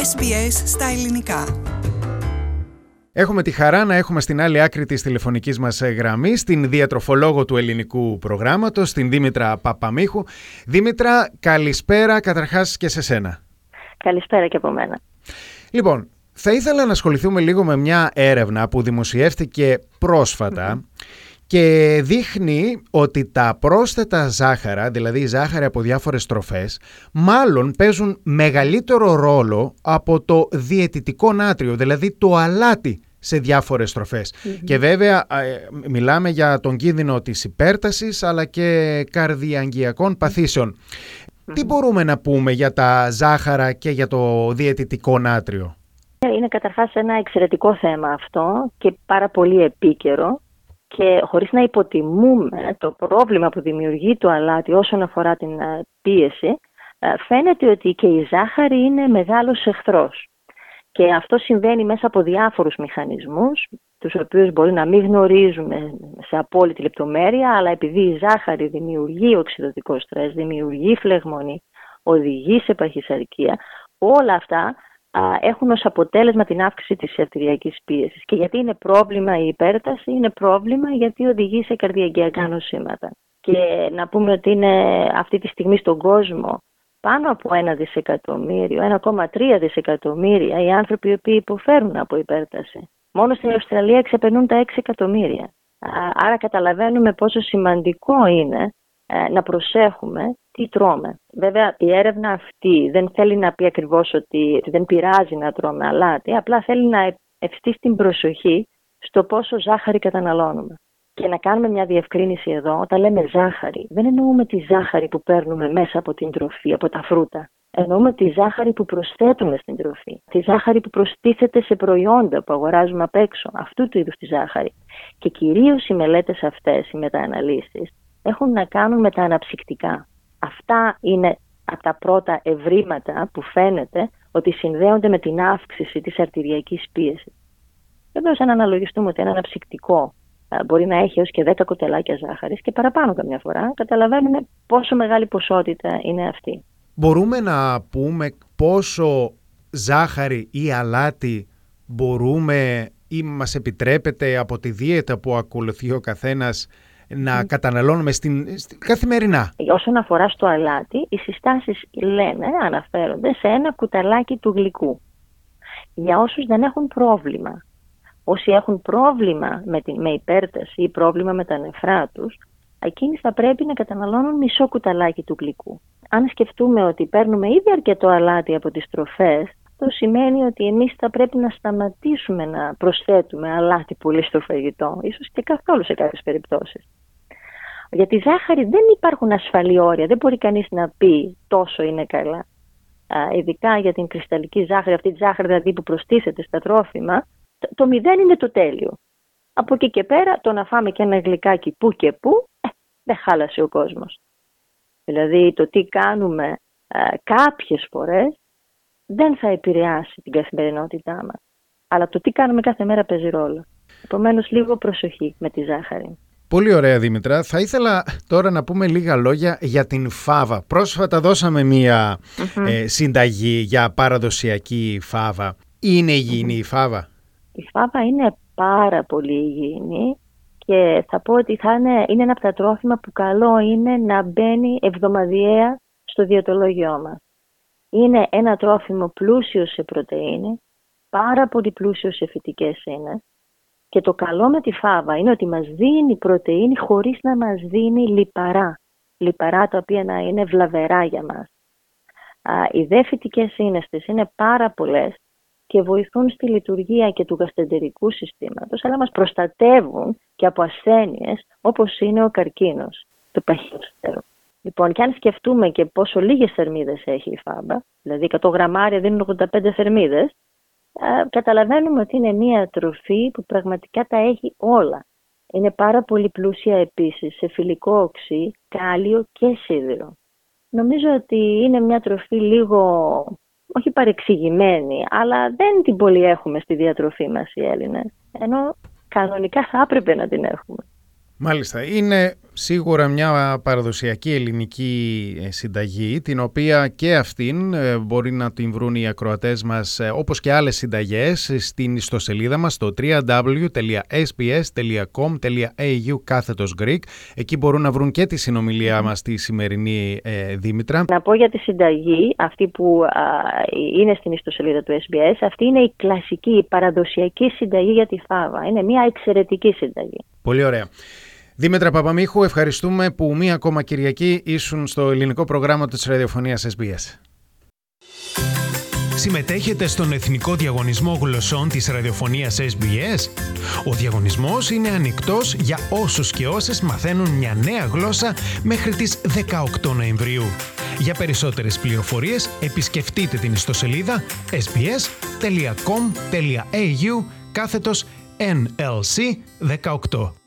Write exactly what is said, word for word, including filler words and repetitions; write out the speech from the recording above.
Ες Μπι Ες στα ελληνικά. Έχουμε τη χαρά να έχουμε στην άλλη άκρη της τηλεφωνικής μας γραμμής την διατροφολόγο του ελληνικού προγράμματος, την Δήμητρα Παπαμίχου. Δήμητρα, καλησπέρα καταρχάς και σε σένα. Καλησπέρα και από μένα. Λοιπόν, θα ήθελα να ασχοληθούμε λίγο με μια έρευνα που δημοσιεύτηκε πρόσφατα mm-hmm. και δείχνει ότι τα πρόσθετα ζάχαρα, δηλαδή η ζάχαρη από διάφορες τροφές, μάλλον παίζουν μεγαλύτερο ρόλο από το διαιτητικό νάτριο, δηλαδή το αλάτι σε διάφορες τροφές. Mm-hmm. Και βέβαια μιλάμε για τον κίνδυνο της υπέρτασης αλλά και καρδιαγγειακών παθήσεων. Mm-hmm. Τι μπορούμε να πούμε για τα ζάχαρα και για το διαιτητικό νάτριο? Είναι καταρχάς ένα εξαιρετικό θέμα αυτό και πάρα πολύ επίκαιρο. Και χωρίς να υποτιμούμε το πρόβλημα που δημιουργεί το αλάτι όσον αφορά την πίεση, φαίνεται ότι και η ζάχαρη είναι μεγάλος εχθρός. Και αυτό συμβαίνει μέσα από διάφορους μηχανισμούς, τους οποίους μπορεί να μην γνωρίζουμε σε απόλυτη λεπτομέρεια, αλλά επειδή η ζάχαρη δημιουργεί οξυδοτικό στρες, δημιουργεί φλεγμονή, οδηγεί σε παχυσαρκία, όλα αυτά έχουν ως αποτέλεσμα την αύξηση της αρτηριακής πίεσης. Και γιατί είναι πρόβλημα η υπέρταση? Είναι πρόβλημα γιατί οδηγεί σε καρδιαγγειακά νοσήματα. Και να πούμε ότι είναι αυτή τη στιγμή στον κόσμο πάνω από ένα δισεκατομμύριο, ένα κόμμα τρία δισεκατομμύρια οι άνθρωποι οι οποίοι υποφέρουν από υπέρταση. Μόνο στην Αυστραλία ξεπερνούν τα έξι εκατομμύρια. Άρα καταλαβαίνουμε πόσο σημαντικό είναι να προσέχουμε τι τρώμε. Βέβαια η έρευνα αυτή δεν θέλει να πει ακριβώς ότι, ότι δεν πειράζει να τρώμε αλάτι, απλά θέλει να ευστήσει την προσοχή στο πόσο ζάχαρη καταναλώνουμε. Και να κάνουμε μια διευκρίνηση εδώ, όταν λέμε ζάχαρη, δεν εννοούμε τη ζάχαρη που παίρνουμε μέσα από την τροφή, από τα φρούτα. Εννοούμε τη ζάχαρη που προσθέτουμε στην τροφή, τη ζάχαρη που προστίθεται σε προϊόντα που αγοράζουμε απ' έξω, αυτού του είδους τη ζάχαρη. Και κυρίως οι μελέτες αυτές, οι μετααναλύσεις, έχουν να κάνουν με τα αναψυκτικά. Αυτά είναι από τα πρώτα ευρήματα που φαίνεται ότι συνδέονται με την αύξηση της αρτηριακής πίεσης. Βεβαίως, αν αναλογιστούμε ότι ένα αναψυκτικό μπορεί να έχει έως και δέκα κοτελάκια ζάχαρης και παραπάνω καμιά φορά, καταλαβαίνουμε πόσο μεγάλη ποσότητα είναι αυτή. Μπορούμε να πούμε πόσο ζάχαρη ή αλάτι μπορούμε ή μας επιτρέπεται από τη δίαιτα που ακολουθεί ο καθένας να mm. καταναλώνουμε στην, στην, καθημερινά? Όσον αφορά στο αλάτι, οι συστάσεις λένε, αναφέρονται σε ένα κουταλάκι του γλυκού. Για όσους δεν έχουν πρόβλημα. Όσοι έχουν πρόβλημα με, την, με υπέρταση ή πρόβλημα με τα νεφρά τους, εκείνοι θα πρέπει να καταναλώνουν μισό κουταλάκι του γλυκού. Αν σκεφτούμε ότι παίρνουμε ήδη αρκετό αλάτι από τις τροφές, αυτό σημαίνει ότι εμείς θα πρέπει να σταματήσουμε να προσθέτουμε αλάτι πολύ στο φαγητό, ίσως και καθόλου σε κάποιες περιπτώσεις. Για τη ζάχαρη δεν υπάρχουν ασφαλή όρια, δεν μπορεί κανείς να πει τόσο είναι καλά. Α, ειδικά για την κρυσταλλική ζάχαρη, αυτή τη ζάχαρη δηλαδή που προστίθεται στα τρόφιμα, το, το μηδέν είναι το τέλειο. Από εκεί και πέρα το να φάμε και ένα γλυκάκι που και που, ε, δεν χάλασε ο κόσμος. Δηλαδή το τι κάνουμε ε, κάποιες φορές δεν θα επηρεάσει την καθημερινότητά μας. Αλλά το τι κάνουμε κάθε μέρα παίζει ρόλο. Επομένως λίγο προσοχή με τη ζάχαρη. Πολύ ωραία, Δήμητρα. Θα ήθελα τώρα να πούμε λίγα λόγια για την φάβα. Πρόσφατα δώσαμε μία mm-hmm. ε, συνταγή για παραδοσιακή φάβα. Είναι υγιεινή mm-hmm. η φάβα? Η φάβα είναι πάρα πολύ υγιεινή και θα πω ότι θα είναι, είναι ένα από τα τρόφιμα που καλό είναι να μπαίνει εβδομαδιαία στο διαιτολόγιό μας. Είναι ένα τρόφιμο πλούσιο σε πρωτεΐνη, πάρα πολύ πλούσιο σε φυτικές ίνες. Και το καλό με τη φάβα είναι ότι μας δίνει πρωτεΐνη χωρίς να μας δίνει λιπαρά. Λιπαρά τα οποία να είναι βλαβερά για μας. Α, οι δε φυτικές ίνες της είναι πάρα πολλές και βοηθούν στη λειτουργία και του γαστρεντερικού συστήματος, αλλά μας προστατεύουν και από ασθένειες όπως είναι ο καρκίνος, το παχύστερο. Λοιπόν, και αν σκεφτούμε και πόσο λίγες θερμίδες έχει η φάβα, δηλαδή εκατό γραμμάρια δίνουν ογδόντα πέντε θερμίδες, Uh, καταλαβαίνουμε ότι είναι μια τροφή που πραγματικά τα έχει όλα. Είναι πάρα πολύ πλούσια επίσης σε φυλικό οξύ, κάλιο και σίδηρο. Νομίζω ότι είναι μια τροφή λίγο, όχι παρεξηγημένη, αλλά δεν την πολύ έχουμε στη διατροφή μας οι Έλληνες. Ενώ κανονικά θα έπρεπε να την έχουμε. Μάλιστα. Είναι Σίγουρα μια παραδοσιακή ελληνική συνταγή, την οποία και αυτήν μπορεί να την βρουν οι ακροατές μας, όπως και άλλες συνταγές, στην ιστοσελίδα μας στο double-u double-u double-u τελεία ες μπι ες τελεία κομ τελεία έι γιου κάθετος Greek. Εκεί μπορούν να βρουν και τη συνομιλία μας τη σημερινή, ε, Δήμητρα. Να πω για τη συνταγή, αυτή που α, είναι στην ιστοσελίδα του ες μπι ες, αυτή είναι η κλασική, η παραδοσιακή συνταγή για τη φάβα. Είναι μια εξαιρετική συνταγή. Πολύ ωραία. Δήμητρα Παπαμίχου, ευχαριστούμε που μία ακόμα Κυριακή ήσουν στο ελληνικό πρόγραμμα της ραδιοφωνίας ες μπι ες. Συμμετέχετε στον Εθνικό Διαγωνισμό Γλωσσών της ραδιοφωνίας ες μπι ες. Ο διαγωνισμός είναι ανοιχτός για όσους και όσες μαθαίνουν μια νέα γλώσσα μέχρι τις δεκαοκτώ Νοεμβρίου. Για περισσότερες πληροφορίες επισκεφτείτε την ιστοσελίδα ες μπι ες τελεία κομ τελεία έι γιου κάθετος εν ελ σι δεκαοκτώ.